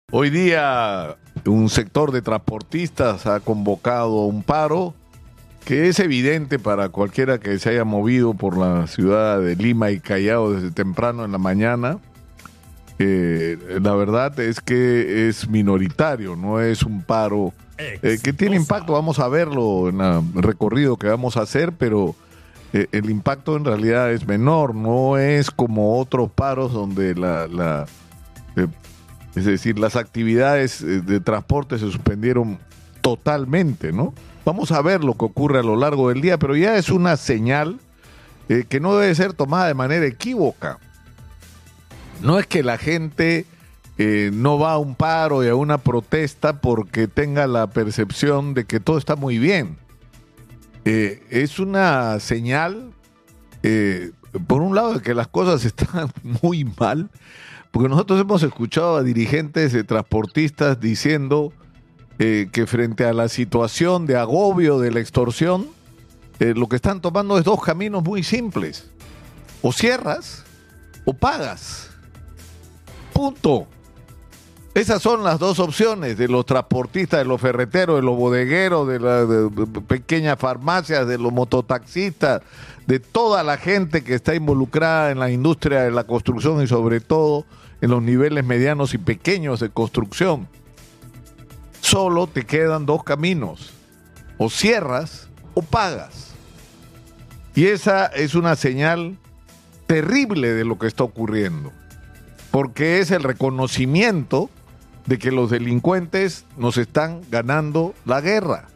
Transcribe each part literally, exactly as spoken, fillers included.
Hoy día un sector de transportistas ha convocado un paro que es evidente para cualquiera que se haya movido por la ciudad de Lima y Callao desde temprano en la mañana. Eh, la verdad es que es minoritario, no es un paro eh, que tiene impacto. Vamos a verlo en el recorrido que vamos a hacer, pero eh, el impacto en realidad es menor, no es como otros paros donde la... la eh, es decir, las actividades de transporte se suspendieron totalmente, ¿no? Vamos a ver lo que ocurre a lo largo del día, pero ya es una señal eh, que no debe ser tomada de manera equívoca. No es que la gente eh, no va a un paro y a una protesta porque tenga la percepción de que todo está muy bien. Eh, es una señal, eh, por un lado, de que las cosas están muy mal, porque nosotros hemos escuchado a dirigentes de transportistas diciendo eh, que frente a la situación de agobio de la extorsión, eh, lo que están tomando es dos caminos muy simples. O cierras o pagas. Punto. Esas son las dos opciones de los transportistas, de los ferreteros, de los bodegueros, de las de pequeñas farmacias, de los mototaxistas, de toda la gente que está involucrada en la industria de la construcción y sobre todo en los niveles medianos y pequeños de construcción. Solo te quedan dos caminos, o cierras o pagas. Y esa es una señal terrible de lo que está ocurriendo, porque es el reconocimiento de que los delincuentes nos están ganando la guerra.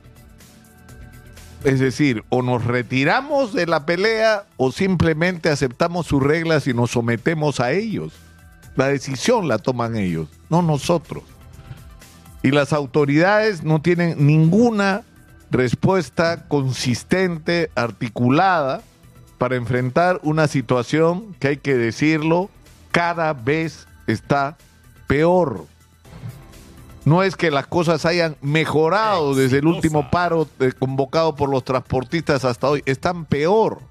Es decir, o nos retiramos de la pelea o simplemente aceptamos sus reglas y nos sometemos a ellos. La decisión la toman ellos, no nosotros. Y las autoridades no tienen ninguna respuesta consistente, articulada, para enfrentar una situación que, hay que decirlo, cada vez está peor. No es que las cosas hayan mejorado desde el último paro eh, convocado por los transportistas hasta hoy, están peor.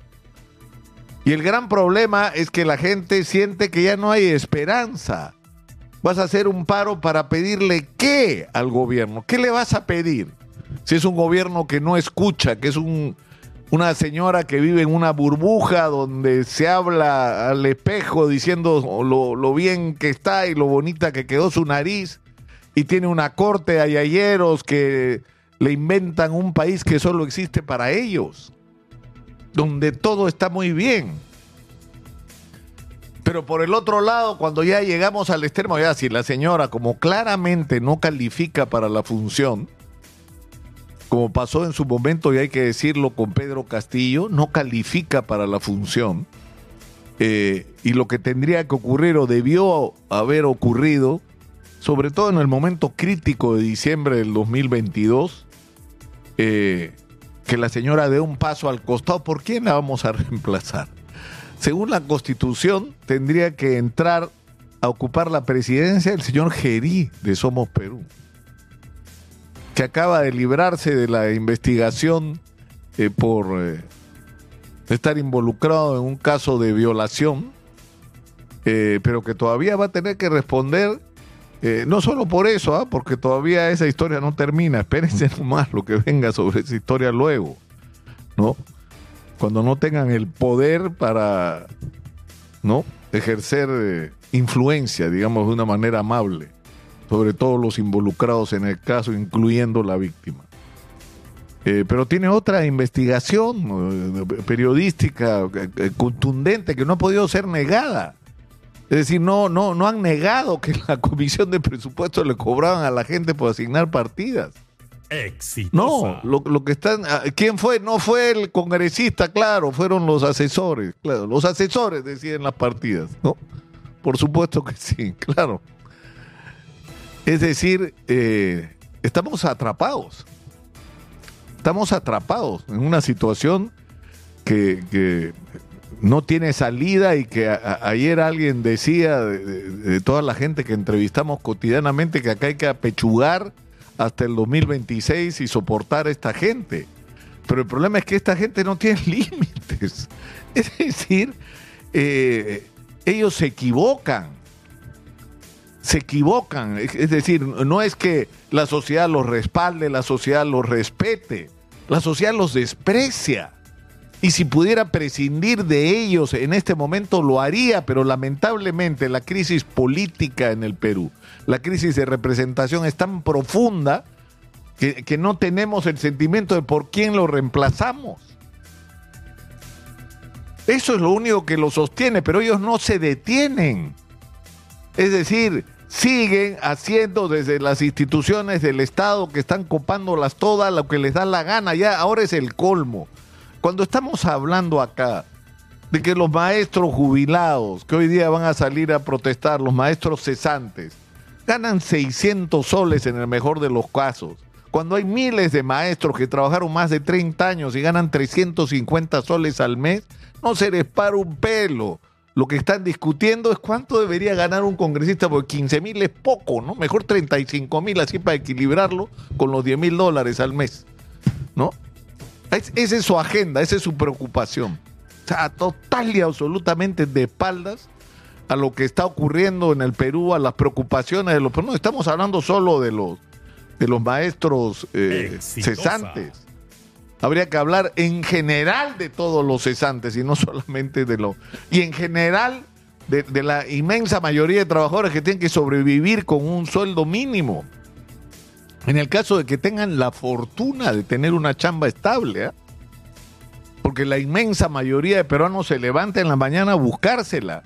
Y el gran problema es que la gente siente que ya no hay esperanza. Vas a hacer un paro para pedirle ¿qué al gobierno? ¿Qué le vas a pedir? Si es un gobierno que no escucha, que es un, una señora que vive en una burbuja donde se habla al espejo diciendo lo, lo bien que está y lo bonita que quedó su nariz, y tiene una corte de ayayeros que le inventan un país que solo existe para ellos, donde todo está muy bien. Pero por el otro lado, cuando ya llegamos al extremo, ya si la señora como claramente no califica para la función, como pasó en su momento, y hay que decirlo con Pedro Castillo, no califica para la función, eh, y lo que tendría que ocurrir o debió haber ocurrido, sobre todo en el momento crítico de diciembre del dos mil veintidós, eh, que la señora dé un paso al costado. ¿Por quién la vamos a reemplazar? Según la Constitución, tendría que entrar a ocupar la presidencia el señor Gerí de Somos Perú, que acaba de librarse de la investigación eh, por eh, estar involucrado en un caso de violación, eh, pero que todavía va a tener que responder, eh, no solo por eso, ¿ah? porque todavía esa historia no termina. Espérense nomás lo que venga sobre esa historia luego, ¿no? Cuando no tengan el poder para, ¿no?, ejercer eh, influencia, digamos, de una manera amable, sobre todos los involucrados en el caso, incluyendo la víctima. Eh, pero tiene otra investigación eh, periodística eh, contundente que no ha podido ser negada. Es decir, no, no, no han negado que la Comisión de Presupuestos le cobraban a la gente por asignar partidas. Exitosa. No, lo, lo que están... ¿Quién fue? No fue el congresista, claro, fueron los asesores. Claro, los asesores deciden las partidas, ¿no? Por supuesto que sí, claro. Es decir, eh, estamos atrapados. Estamos atrapados en una situación que, que no tiene salida y que a, a, ayer alguien decía de, de, de toda la gente que entrevistamos cotidianamente que acá hay que apechugar hasta el dos mil veintiséis y soportar a esta gente. Pero el problema es que esta gente no tiene límites. Es decir, eh, ellos se equivocan. se equivocan. Es decir, no es que la sociedad los respalde, la sociedad los respete, la sociedad los desprecia. Y si pudiera prescindir de ellos en este momento lo haría, pero lamentablemente la crisis política en el Perú, la crisis de representación es tan profunda que, que no tenemos el sentimiento de por quién lo reemplazamos. Eso es lo único que lo sostiene, pero ellos no se detienen. Es decir, siguen haciendo desde las instituciones del Estado que están copándolas todas lo que les da la gana. Ya ahora es el colmo. Cuando estamos hablando acá de que los maestros jubilados, que hoy día van a salir a protestar, los maestros cesantes, ganan seiscientos soles en el mejor de los casos, cuando hay miles de maestros que trabajaron más de treinta años y ganan trescientos cincuenta soles al mes, no se les para un pelo. Lo que están discutiendo es cuánto debería ganar un congresista, porque quince mil es poco, ¿no? Mejor treinta y cinco mil, así para equilibrarlo con los diez mil dólares al mes, ¿no? Es, esa es su agenda, esa es su preocupación. O sea, total y absolutamente de espaldas a lo que está ocurriendo en el Perú, a las preocupaciones de los... Pero no estamos hablando solo de los, de los maestros eh, cesantes. Habría que hablar en general de todos los cesantes y no solamente de los... Y en general de, de la inmensa mayoría de trabajadores que tienen que sobrevivir con un sueldo mínimo. En el caso de que tengan la fortuna de tener una chamba estable, ¿eh? Porque la inmensa mayoría de peruanos se levanta en la mañana a buscársela.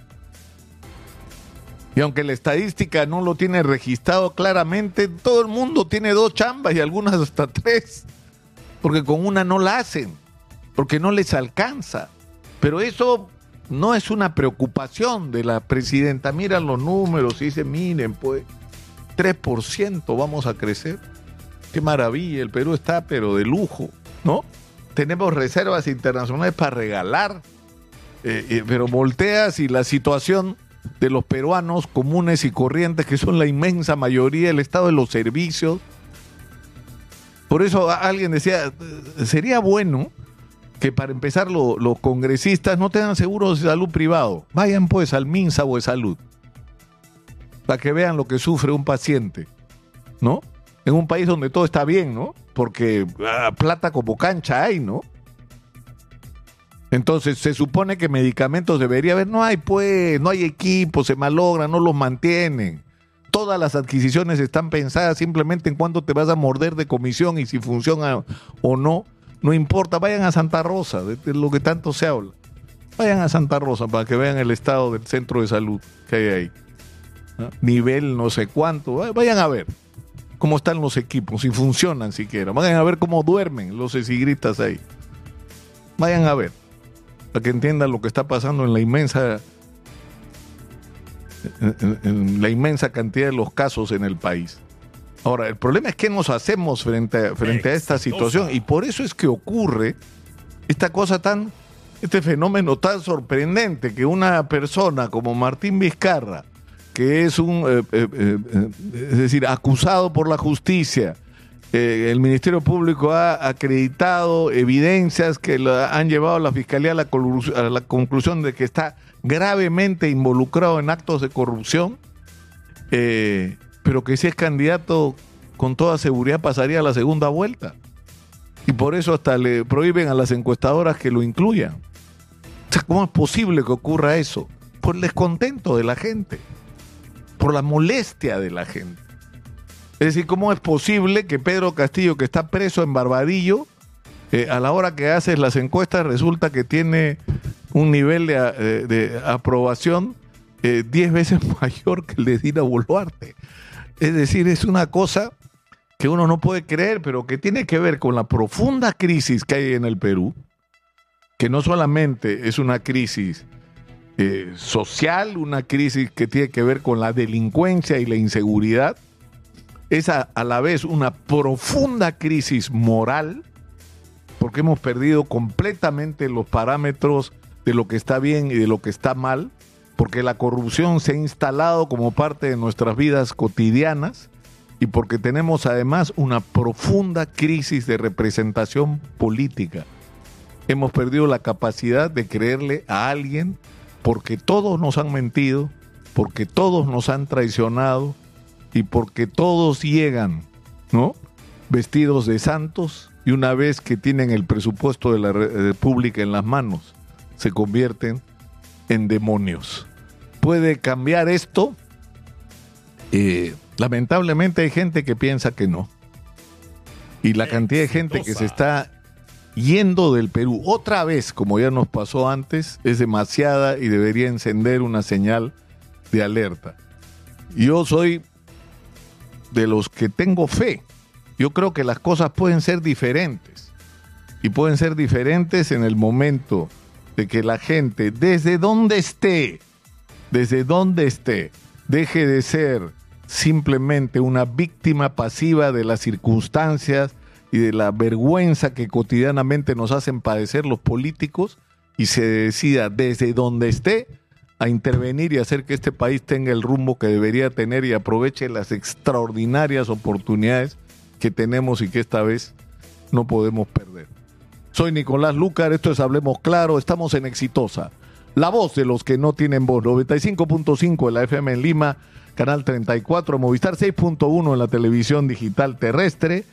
Y aunque la estadística no lo tiene registrado claramente, todo el mundo tiene dos chambas y algunas hasta tres. Porque con una no la hacen, porque no les alcanza. Pero eso no es una preocupación de la presidenta. Mira los números y dice, miren, pues, tres por ciento vamos a crecer. Qué maravilla, el Perú está pero de lujo, ¿no? Tenemos reservas internacionales para regalar, eh, eh, pero volteas y la situación de los peruanos comunes y corrientes, que son la inmensa mayoría, el estado de los servicios. Por eso alguien decía, sería bueno que para empezar lo, los congresistas no tengan seguros de salud privado. Vayan pues al MINSA o de salud, para que vean lo que sufre un paciente, ¿no? En un país donde todo está bien, ¿no? Porque ah, plata como cancha hay, ¿no? Entonces se supone que medicamentos debería haber, no hay pues, no hay equipos, se malogran, no los mantienen. Todas las adquisiciones están pensadas simplemente en cuánto te vas a morder de comisión y si funciona o no, no importa. Vayan a Santa Rosa, de, de lo que tanto se habla. Vayan a Santa Rosa para que vean el estado del centro de salud que hay ahí. ¿No? Nivel no sé cuánto, vayan a ver cómo están los equipos, si funcionan siquiera. Vayan a ver cómo duermen los esigristas ahí. Vayan a ver, para que entiendan lo que está pasando en la inmensa en, en la inmensa cantidad de los casos en el país. Ahora, el problema es qué nos hacemos frente a, frente a esta situación, y por eso es que ocurre esta cosa tan, este fenómeno tan sorprendente, que una persona como Martín Vizcarra, que es un, eh, eh, eh, es decir, acusado por la justicia, eh, el Ministerio Público ha acreditado evidencias que la, han llevado a la Fiscalía a la, a la conclusión de que está gravemente involucrado en actos de corrupción, eh, pero que si es candidato con toda seguridad pasaría a la segunda vuelta. Y por eso hasta le prohíben a las encuestadoras que lo incluyan. O sea, ¿cómo es posible que ocurra eso? Por el descontento de la gente, por la molestia de la gente. Es decir, ¿cómo es posible que Pedro Castillo, que está preso en Barbadillo, eh, a la hora que haces las encuestas resulta que tiene un nivel de, de, de aprobación eh, diez veces mayor que el de Dina Boluarte? Es decir, es una cosa que uno no puede creer, pero que tiene que ver con la profunda crisis que hay en el Perú, que no solamente es una crisis eh, social, una crisis que tiene que ver con la delincuencia y la inseguridad, es a, a la vez una profunda crisis moral, porque hemos perdido completamente los parámetros de lo que está bien y de lo que está mal, porque la corrupción se ha instalado como parte de nuestras vidas cotidianas y porque tenemos además una profunda crisis de representación política. Hemos perdido la capacidad de creerle a alguien porque todos nos han mentido, porque todos nos han traicionado y porque todos llegan, ¿no?, vestidos de santos, y una vez que tienen el presupuesto de la República en las manos, se convierten en demonios. ¿Puede cambiar esto? Eh, lamentablemente hay gente que piensa que no. Y la cantidad de gente que se está yendo del Perú, otra vez, como ya nos pasó antes, es demasiada y debería encender una señal de alerta. Yo soy de los que tengo fe. Yo creo que las cosas pueden ser diferentes. Y pueden ser diferentes en el momento de que la gente, desde donde esté, desde donde esté, deje de ser simplemente una víctima pasiva de las circunstancias y de la vergüenza que cotidianamente nos hacen padecer los políticos, y se decida desde donde esté a intervenir y hacer que este país tenga el rumbo que debería tener y aproveche las extraordinarias oportunidades que tenemos y que esta vez no podemos perder. Soy Nicolás Lucar, esto es Hablemos Claro, estamos en Exitosa, la voz de los que no tienen voz, noventa y cinco punto cinco en la F M en Lima, canal treinta y cuatro, Movistar seis punto uno en la televisión digital terrestre,